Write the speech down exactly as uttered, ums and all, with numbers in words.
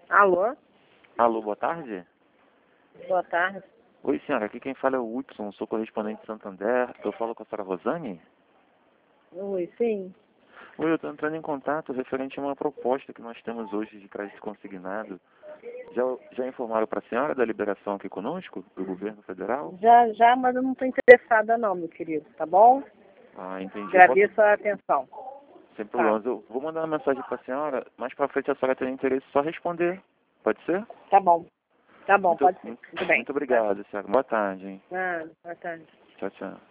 Alô? Alô, boa tarde. Boa tarde. Oi, senhora, aqui quem fala é o Hudson, sou correspondente de Santander. Eu falo com a senhora Rosane? Oi, sim. Oi, eu estou entrando em contato referente a uma proposta que nós temos hoje de crédito consignado. Já, já informaram para a senhora da liberação aqui conosco, do governo federal? Já, já, mas eu não estou interessada não, meu querido, tá bom? Ah, entendi. Eu posso- Agradeço a atenção. Sem Tá, problemas. Eu vou mandar uma mensagem para a senhora, mais para frente a senhora tem interesse, só responder. Pode ser? tá bom. Tá bom, Muito, pode ser. muito, Muito bem. muito obrigado, senhora. Boa tarde, hein? Tá. Ah, boa tarde. Tchau, tchau.